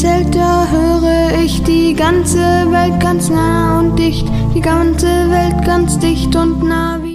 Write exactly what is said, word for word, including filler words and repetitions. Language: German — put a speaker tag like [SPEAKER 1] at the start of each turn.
[SPEAKER 1] Zelt, da höre ich die ganze Welt ganz nah und dicht, die ganze Welt ganz dicht und nah wie